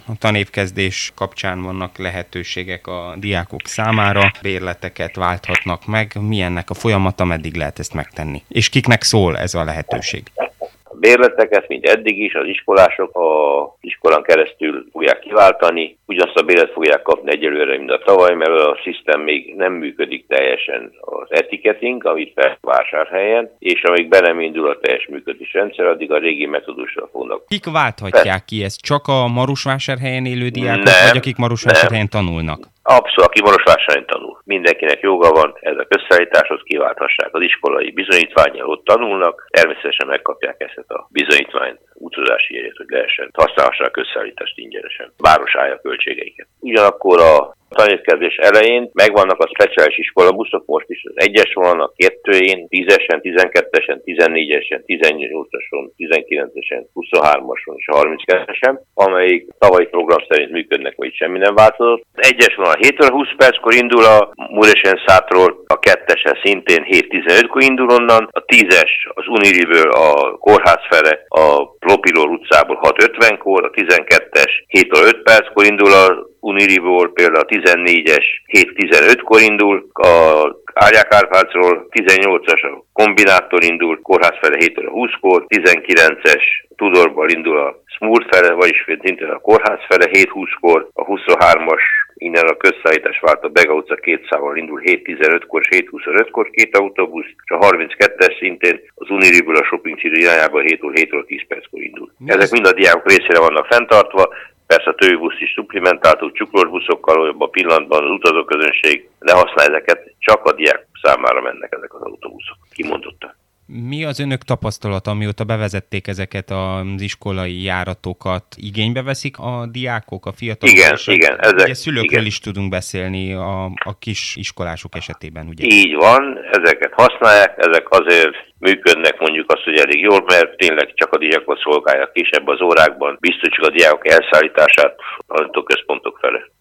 a tanévkezdés kapcsán vannak lehetőségek a diákok számára, bérleteket válthatnak meg, milyennek a folyamata, meddig lehet ezt megtenni? És kiknek szól ez a lehetőség? Bérleteket, mint eddig is, az iskolások az iskolán keresztül fogják kiváltani, ugyanazt a bérlet fogják kapni egyelőre, mint a tavaly, mert a szisztem még nem működik teljesen az etiketing, amit fel Vásárhelyen, és amíg be nem indul a teljes működés rendszer, addig a régi metódusra fognak. Kik válthatják ki ezt? Csak a Marosvásárhelyen élő diákok, vagy akik Marosvásárhelyen tanulnak? Abszolút, aki Marosvásárhelyen tanul. Mindenkinek joga van, ez a közszállításhoz kiválthassák az iskolai bizonyítvánnyal, ott tanulnak, természetesen megkapják ezt a bizonyítványt, utazási jegyet, hogy lehessen használhassák a közszállítást ingyenesen, város állja költségeiket. Ugyanakkor a tanévkezdés elején megvannak a speciális iskolabuszok, most is az 1-es van, a 2-én, 10-esen, 12-esen, 14-esen, 18-ason, 19-esen, 23-ason és a 32-esen, amelyik tavalyi program szerint működnek, vagy semmi nem változott. Az 1-es van a 7 óra 20 perckor indul a Muresenszátról, a 2-esen szintén 7:15-kor indul onnan, a 10-es az Uniriből a kórház fele, a Lopilor utcából 6:50-kor, a 12-es 7 óra 5 perckor indul a Uniriból, például a 14-es 7:15-kor indul, a Árják Árpácról 18-as a Kombinától indul, kórház fele 7 óra 20-kor, 19-es Tudorból indul a Smurf fele, vagyis szintén a kórház fele 7:20-kor, a 23-as innen a közszállítás vált a Bega utca 2 szával indul 7:15-kor és 7:25-kor 2 autóbusz, és a 32-es szintén az Uniriből a Shopping City irányába 7 óra 10 perckor indul. Ezek mind a diákok részére vannak fenntartva, persze a többi is szupplimentáltuk csuklós buszokkal, abban a pillanatban az utazóközönség ne használ ezeket, csak a diák számára mennek ezek az autóbuszok, kimondottan. Mi az önök tapasztalata, amióta bevezették ezeket az iskolai járatokat? Igénybe veszik a diákok, a fiatalok? Igen. Ugye szülőkről is tudunk beszélni a kis iskolások esetében, ugye? Így van, ezeket használják, ezek azért működnek, mondjuk azt, hogy elég jól, mert tényleg csak a diákot szolgálják kisebb az órákban, biztosítjuk a diákok elszállítását a központok fele.